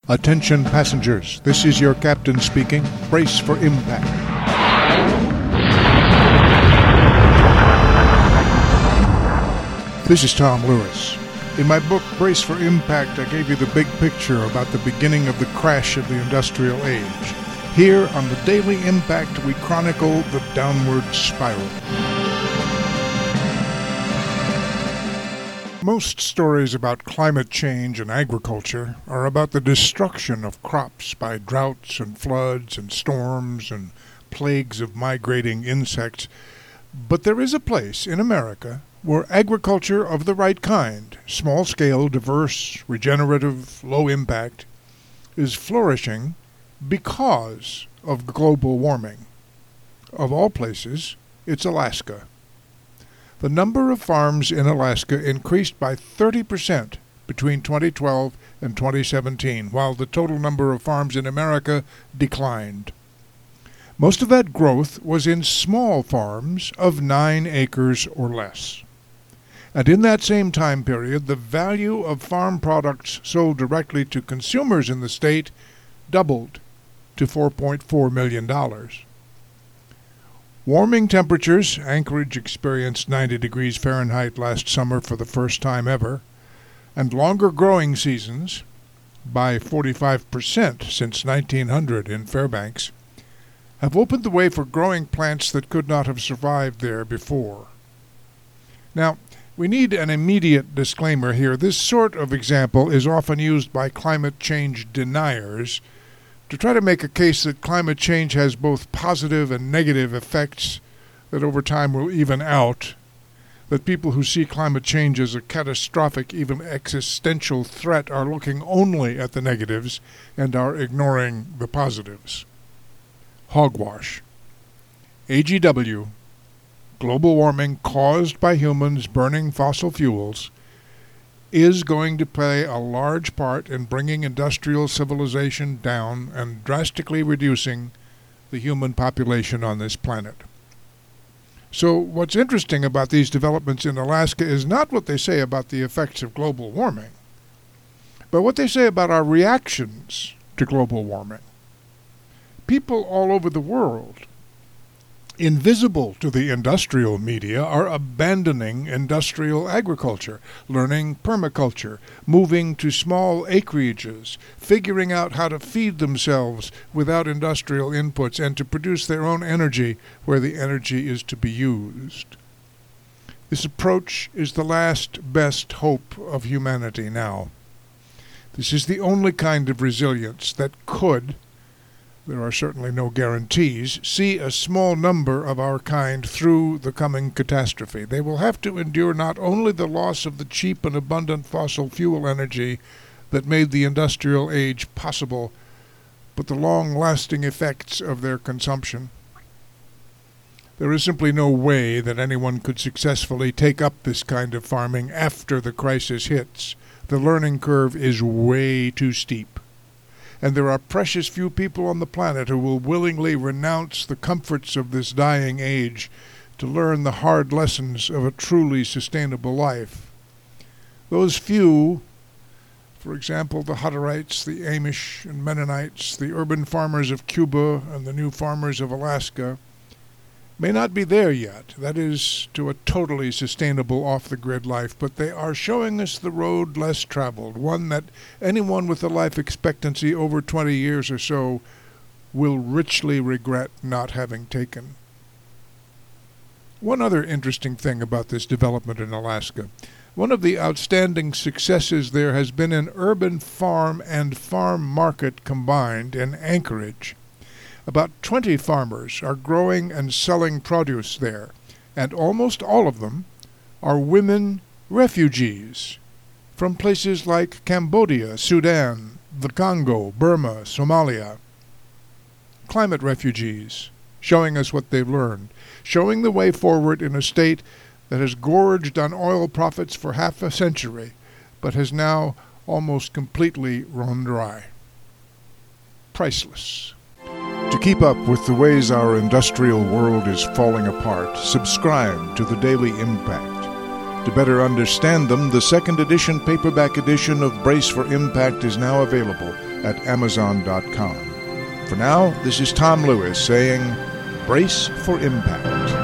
Attention passengers, this is your captain speaking. Brace for impact. This is Tom Lewis. In my book, Brace for Impact, I gave you the big picture about the beginning of the crash of the industrial age. Here on the Daily Impact, we chronicle the downward spiral. Most stories about climate change and agriculture are about the destruction of crops by droughts and floods and storms and plagues of migrating insects. But there is a place in America where agriculture of the right kind, small-scale, diverse, regenerative, low-impact, is flourishing because of global warming. Of all places, it's Alaska. The number of farms in Alaska increased by 30% between 2012 and 2017, while the total number of farms in America declined. Most of that growth was in small farms of 9 acres or less. And in that same time period, the value of farm products sold directly to consumers in the state doubled to $4.4 million. Warming temperatures, Anchorage experienced 90 degrees Fahrenheit last summer for the first time ever, and longer growing seasons, by 45% since 1900 in Fairbanks, have opened the way for growing plants that could not have survived there before. Now, we need an immediate disclaimer here. This sort of example is often used by climate change deniers to try to make a case that climate change has both positive and negative effects that over time will even out, that people who see climate change as a catastrophic, even existential threat are looking only at the negatives and are ignoring the positives. Hogwash. AGW, global warming caused by humans burning fossil fuels, is going to play a large part in bringing industrial civilization down and drastically reducing the human population on this planet. So what's interesting about these developments in Alaska is not what they say about the effects of global warming, but what they say about our reactions to global warming. People all over the world, invisible to the industrial media, are abandoning industrial agriculture, learning permaculture, moving to small acreages, figuring out how to feed themselves without industrial inputs and to produce their own energy where the energy is to be used. This approach is the last best hope of humanity now. This is the only kind of resilience that could, there are certainly no guarantees, see a small number of our kind through the coming catastrophe. They will have to endure not only the loss of the cheap and abundant fossil fuel energy that made the industrial age possible, but the long-lasting effects of their consumption. There is simply no way that anyone could successfully take up this kind of farming after the crisis hits. The learning curve is way too steep. And there are precious few people on the planet who will willingly renounce the comforts of this dying age to learn the hard lessons of a truly sustainable life. Those few, for example, the Hutterites, the Amish and Mennonites, the urban farmers of Cuba and the new farmers of Alaska, may not be there yet, that is, to a totally sustainable off-the-grid life, but they are showing us the road less traveled, one that anyone with a life expectancy over 20 years or so will richly regret not having taken. One other interesting thing about this development in Alaska. One of the outstanding successes there has been an urban farm and farm market combined in Anchorage. About 20 farmers are growing and selling produce there, and almost all of them are women refugees from places like Cambodia, Sudan, the Congo, Burma, Somalia. Climate refugees, showing us what they've learned, showing the way forward in a state that has gorged on oil profits for half a century, but has now almost completely run dry. Priceless. To keep up with the ways our industrial world is falling apart, subscribe to the Daily Impact. To better understand them, the second edition paperback edition of Brace for Impact is now available. at Amazon.com. For now, this is Tom Lewis saying, brace for impact.